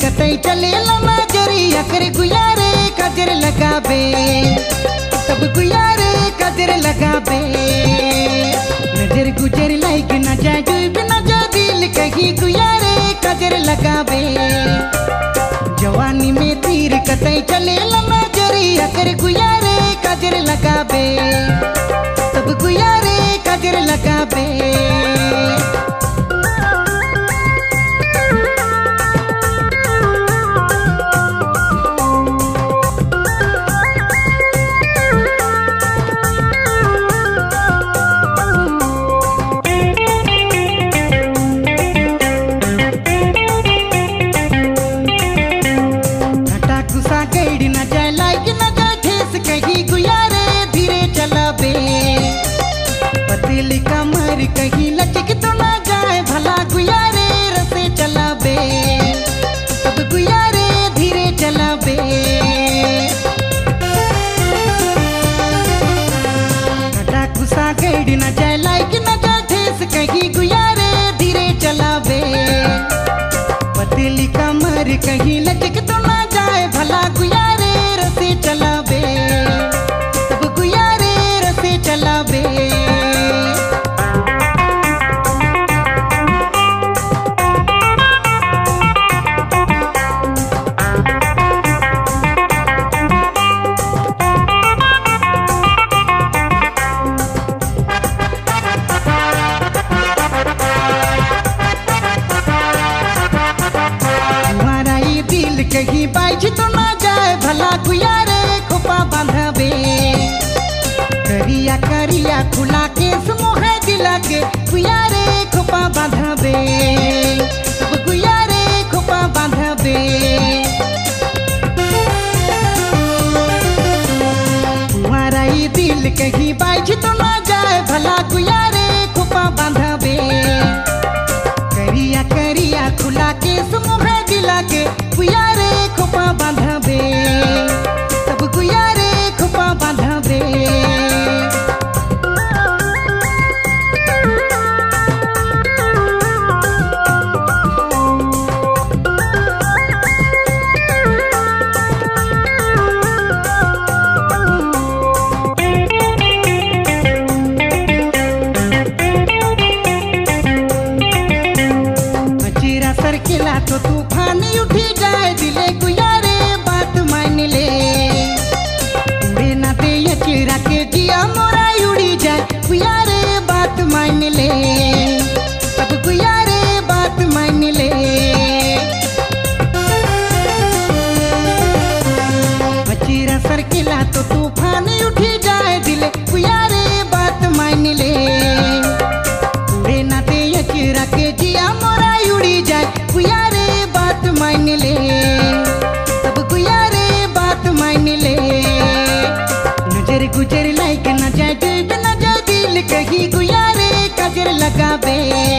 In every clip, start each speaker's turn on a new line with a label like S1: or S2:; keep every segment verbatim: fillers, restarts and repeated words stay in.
S1: कतई चले लमा जरिया कर गुयारे कजर लगाबे तब गुयारे कजर लगाबे नजर गुजर लाइक न जाए बिना जा दिल कहीं गुयारे कजर लगाबे जवानी में तीर कतई चले लमा जरिया कर गुयारे कजर लगाबे तब गुयारे कजर लगाबे पतली कमर कहीं लचक तो ना जाए भला गुयारे रसे चलाबे तब गुयारे धीरे चलाबे खटा खुसा गैड न जाए लाइक न जा ठेस कहीं गुयारे धीरे चलाबे पतली कमर कहीं लचक तो ना जाए भला गुयारे रसे चलाबे तब गुयारे रसे चलाबे कहीं बाइज तो ना जाए भला गुयारे खोपा बांधबे करिया करिया खुला के समूह दिला के गुयारे खोपा बांधबे तब गुयारे खोपा बांधबे तुम्हारा ये दिल कहीं बाइज तो ना जाए भला गुयारे खोपा बांधबे करिया करिया खुला के समूह दिला के गुयारे खोपा बांधबे तब गुयारे खोपा बांधबे मचीरा सरकेला तो तूफान उठी जाए दिले गुयारे बात मान ले उड़े ना दे ये चिरा के जिया मोरा उड़ी जाए गुयारे बात मान ले तब गुयारे बात मान ले मचीरा सरकेला तो तूफान उठी जाए दिले गुयारे बात मान ले उड़े ना दे ये चिरा के जिया मोरा उड़ी जाए गुयारे बात मान ले तब गुयारे बात मान ले नजर गुजर लाइक न जाए न जा दिल कहीं गुयारे कजर लगाबे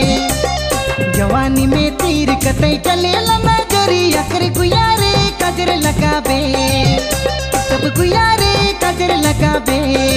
S1: जवानी में तीर कतई चले लमा जरिया कर गुयारे कजर लगाबे तब गुयारे कजर लगाबे।